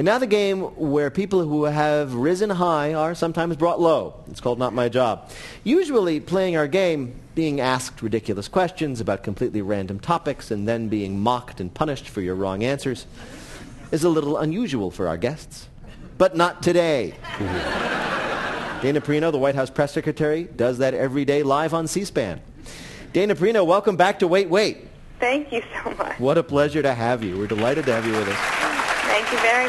And now the game where people who have risen high are sometimes brought low. It's called Not My Job. Usually playing our game, being asked ridiculous questions about completely random topics and then being mocked and punished for your wrong answers, is a little unusual for our guests. But not today. Dana Perino, the White House press secretary, does that every day live on C-SPAN. Dana Perino, welcome back to Wait, Wait. Thank you so much. What a pleasure to have you. We're delighted to have you with us. Thank you very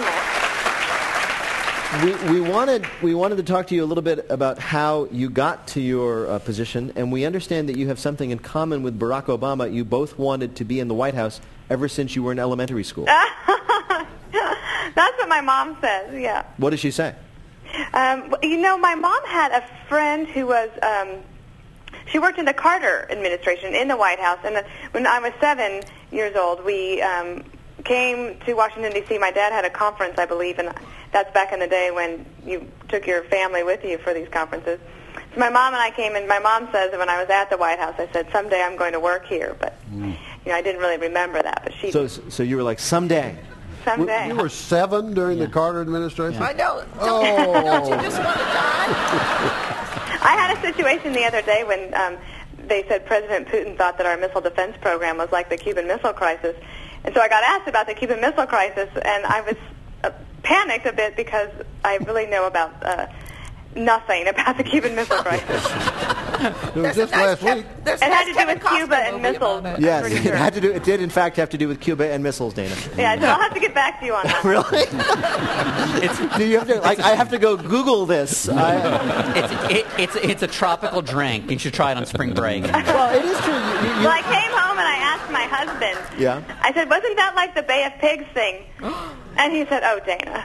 much. We wanted to talk to you a little bit about how you got to your position, and we understand that you have something in common with Barack Obama. You both wanted to be in the White House ever since you were in elementary school. That's what my mom says, yeah. What does she say? My mom had a friend who was, she worked in the Carter administration in the White House, and when I was 7 years old, we came to Washington, D.C. My dad had a conference, I believe, and that's back in the day when you took your family with you for these conferences. So my mom and I came, and my mom says that when I was at the White House, I said, someday I'm going to work here, but I didn't really remember that. But she. So you were like, someday. Someday. You were 7 during the Carter administration? I know. Oh. Don't you just want to die? I had a situation the other day when they said President Putin thought that our missile defense program was like the Cuban Missile Crisis. And so I got asked about the Cuban Missile Crisis, and I was panicked a bit because I really know about nothing about the Cuban Missile Crisis. It was just last week. It had to do with Cuba and missiles. Yes, it did in fact have to do with Cuba and missiles, Dana. Yeah, so I'll have to get back to you on that. Really? Do you have to, I have to go Google this. It's a tropical drink. You should try it on spring break. Well, it is true. Well, I came home and I asked my husband. Yeah? I said, wasn't that like the Bay of Pigs thing? And he said, oh, Dana.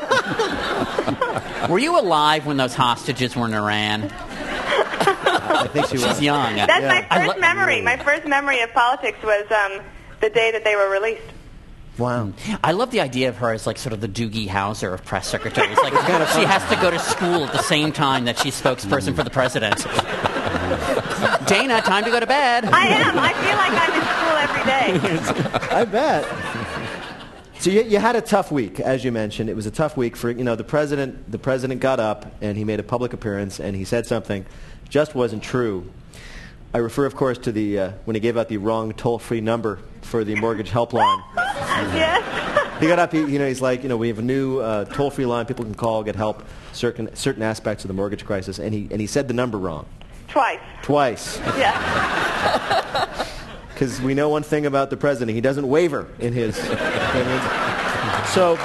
Were you alive when those hostages were in Iran? I think she was. She's young. That's my first memory. My first memory of politics was the day that they were released. Wow. I love the idea of her as like sort of the Doogie Howser of press secretaries. Like she has to go to school at the same time that she's spokesperson for the president. Dana, time to go to bed. I am. I feel like I'm in school every day. I bet. So you had a tough week, as you mentioned. It was a tough week for, the president. The president got up and he made a public appearance and he said something just wasn't true. I refer, of course, to the when he gave out the wrong toll-free number for the mortgage helpline. Yes. He got up. He's like, we have a new toll-free line. People can call, get help, certain aspects of the mortgage crisis, and he said the number wrong. Twice. Yeah. Because we know one thing about the president: he doesn't waver in his. So,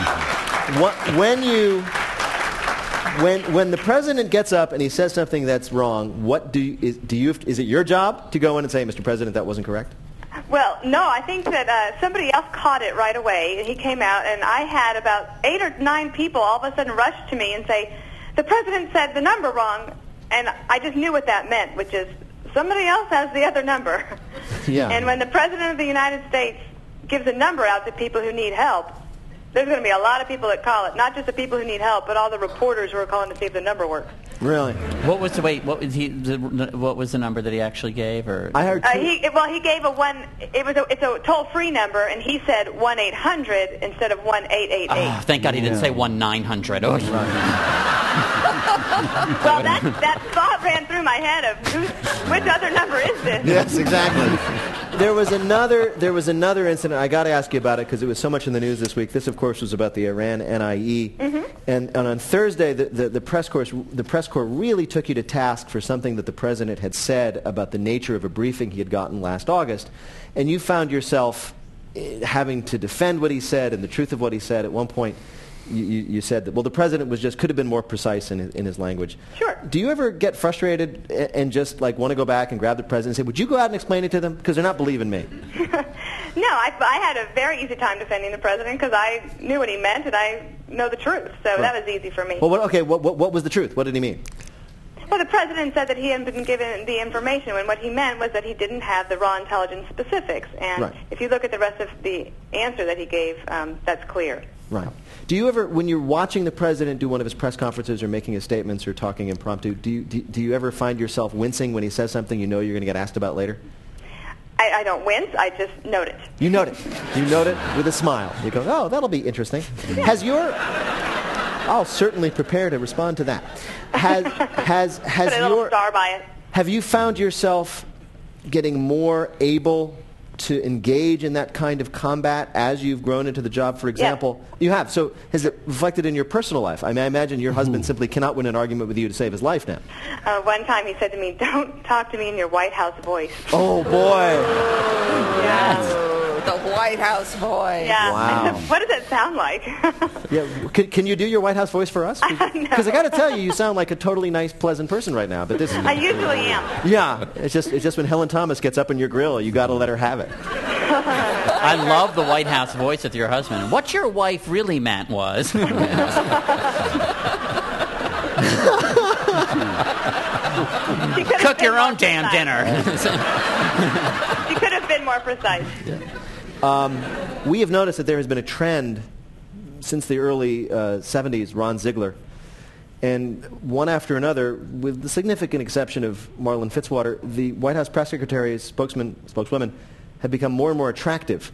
when the president gets up and he says something that's wrong, is it your job to go in and say, Mr. President, that wasn't correct? Well, no, I think that somebody else caught it right away. He came out, and I had about 8 or 9 people all of a sudden rush to me and say, the president said the number wrong, and I just knew what that meant, which is somebody else has the other number. Yeah. And when the President of the United States gives a number out to people who need help, there's going to be a lot of people that call it. Not just the people who need help, but all the reporters who are calling to see if the number works. Really? What was the number that he actually gave? Or I heard he gave it's a toll-free number, and he said 1-800 instead of 1-888. Oh, thank God he didn't say 1-900. Oh. Well, that thought ran through my head of which other number is this? Yes, exactly. There was another incident. I got to ask you about it because it was so much in the news this week. This, of course, was about the Iran NIE. Mm-hmm. And on Thursday, the press corps really took you to task for something that the president had said about the nature of a briefing he had gotten last August, and you found yourself having to defend what he said and the truth of what he said. At one point, you said that, well, the president could have been more precise in his language. Sure. Do you ever get frustrated and just want to go back and grab the president and say, would you go out and explain it to them? Because they're not believing me. No, I had a very easy time defending the president because I knew what he meant and I know the truth. So that was easy for me. Well, what was the truth? What did he mean? Well, the president said that he hadn't been given the information when what he meant was that he didn't have the raw intelligence specifics. And if you look at the rest of the answer that he gave, that's clear. Right. Do you ever, when you're watching the president do one of his press conferences or making his statements or talking impromptu, do you ever find yourself wincing when he says something you know you're going to get asked about later? I don't wince. I just note it. You note it. You note it with a smile. You go, oh, that'll be interesting. I'll certainly prepare to respond to that. Has Put a little star by it. Have you found yourself getting more able to engage in that kind of combat as you've grown into the job, for example? Yes. You have. So has it reflected in your personal life? I mean, I imagine your husband simply cannot win an argument with you to save his life now. One time he said to me, "Don't talk to me in your White House voice." Oh, boy. The White House voice. Yeah. Wow. What does that sound like? Yeah. Can you do your White House voice for us? Because I got to tell you, you sound like a totally nice, pleasant person right now. But this I usually am. Yeah, it's just when Helen Thomas gets up in your grill, you got to let her have it. I love the White House voice with your husband. What your wife really meant was... Cook your own damn dinner. She could have been more precise. We have noticed that there has been a trend since the early 70s, Ron Ziegler, and one after another, with the significant exception of Marlon Fitzwater, the White House press secretaries, spokeswomen, have become more and more attractive.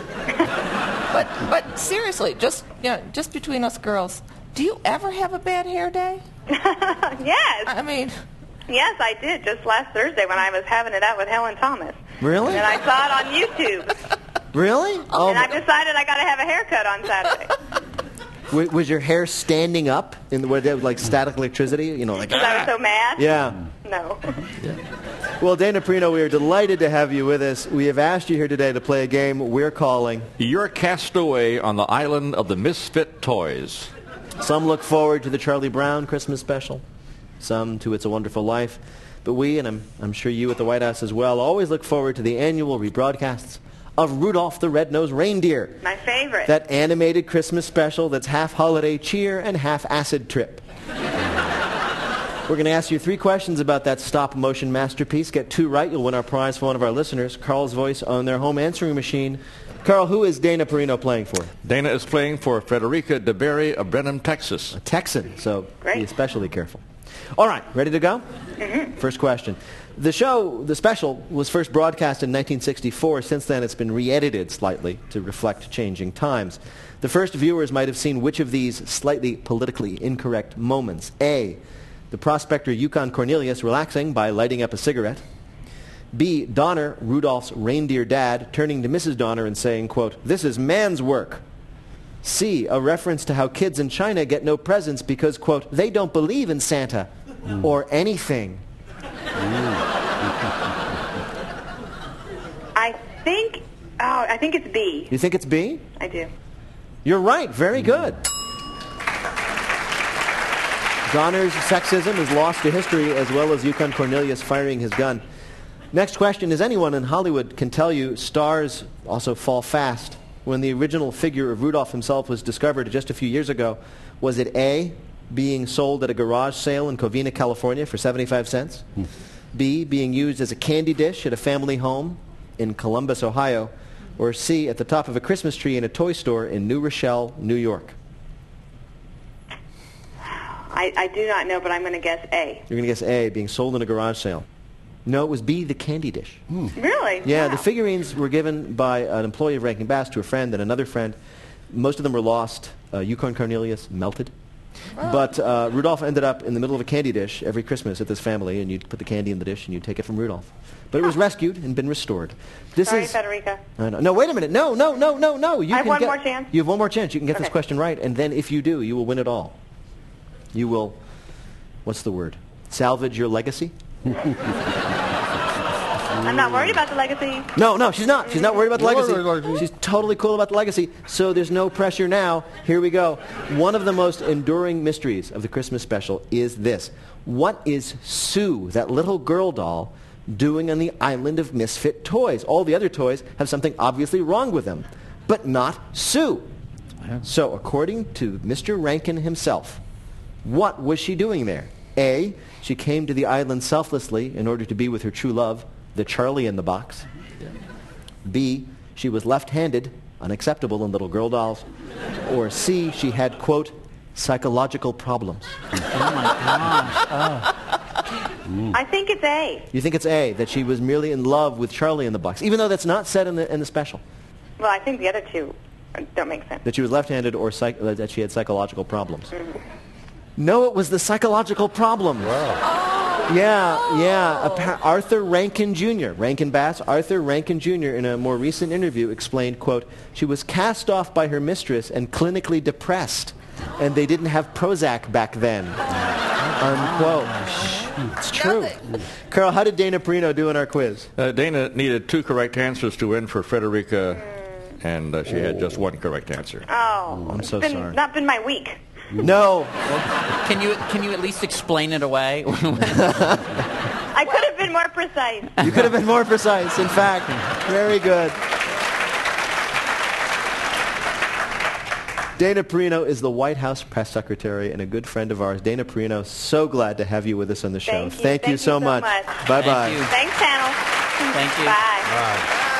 But seriously, just between us girls, do you ever have a bad hair day? Yes. I mean... Yes, I did, just last Thursday when I was having it out with Helen Thomas. Really? And I saw it on YouTube. Really? Oh, And I decided I got to have a haircut on Saturday. was your hair standing up in like static electricity? You know, like... Because I was so mad? Yeah. No. Well, Dana Perino, we are delighted to have you with us. We have asked you here today to play a game we're calling... You're cast away on the island of the misfit toys. Some look forward to the Charlie Brown Christmas special. Some to It's a Wonderful Life. But we, and I'm sure you at the White House as well, always look forward to the annual rebroadcasts of Rudolph the Red-Nosed Reindeer. My favorite. That animated Christmas special that's half holiday cheer and half acid trip. We're going to ask you 3 questions about that stop-motion masterpiece. Get 2 right, you'll win our prize for one of our listeners, Carl's voice on their home answering machine. Carl, who is Dana Perino playing for? Dana is playing for Frederica DeBerry of Brenham, Texas. A Texan, so Great. be especially careful. All right, ready to go? Mm-hmm. First question. The special, was first broadcast in 1964. Since then, it's been re-edited slightly to reflect changing times. The first viewers might have seen which of these slightly politically incorrect moments? A, the prospector Yukon Cornelius relaxing by lighting up a cigarette. B, Donner, Rudolph's reindeer dad, turning to Mrs. Donner and saying, quote, "This is man's work." C, a reference to how kids in China get no presents because, quote, "they don't believe in Santa or anything." I think it's B. You think it's B? I do. You're right. Very good. Donner's sexism is lost to history, as well as Yukon Cornelius firing his gun. Next question, as anyone in Hollywood can tell you, stars also fall fast. When the original figure of Rudolph himself was discovered just a few years ago, was it A, being sold at a garage sale in Covina, California for 75 cents? B, being used as a candy dish at a family home in Columbus, Ohio? Or C, at the top of a Christmas tree in a toy store in New Rochelle, New York? I do not know, but I'm going to guess A. You're going to guess A, being sold in a garage sale. No, it was B, the candy dish. Really? Yeah, Wow. the figurines were given by an employee of Rankin Bass to a friend and another friend. Most of them were lost. Yukon Cornelius melted. But Rudolph ended up in the middle of a candy dish every Christmas at this family, and you'd put the candy in the dish and you'd take it from Rudolph. But it was rescued and been restored. Sorry, Federica. No, wait a minute. No. You I have can one more chance? You have one more chance. You can get this Okay. question right, and then if you do, you will win it all. You will, what's the word? Salvage your legacy? I'm not worried about the legacy. No, she's not. She's not worried about the You're legacy. worried about- She's totally cool about the legacy, so there's no pressure now. Here we go. One of the most enduring mysteries of the Christmas special is this. What is Sue, that little girl doll, doing on the island of misfit toys? All the other toys have something obviously wrong with them, but not Sue. So according to Mr. Rankin himself, what was she doing there? A, she came to the island selflessly in order to be with her true love, the Charlie in the Box. B, she was left-handed, unacceptable in little girl dolls. Or C, she had, quote, psychological problems. Oh, my gosh. I think it's A. You think it's A, that she was merely in love with Charlie in the box, even though that's not said in the special. Well, I think the other two don't make sense. That she was left-handed or that she had psychological problems. No, it was the psychological problem. Wow. Yeah. Arthur Rankin Jr., Rankin Bass, Arthur Rankin Jr. in a more recent interview explained, quote, she was cast off by her mistress and clinically depressed, and they didn't have Prozac back then. Unquote. It's true. Carl, how did Dana Perino do in our quiz? Dana needed 2 correct answers to win for Frederica, and she had just 1 correct answer. Oh, I'm so it's sorry. Not been my week. No. Can you at least explain it away? I could have been more precise. You could have been more precise, in fact. Very good. Dana Perino is the White House press secretary and a good friend of ours. Dana Perino, so glad to have you with us on the show. Thank you so much. Bye-bye. Thank you. Thanks, panel. Thank you. Bye. Wow.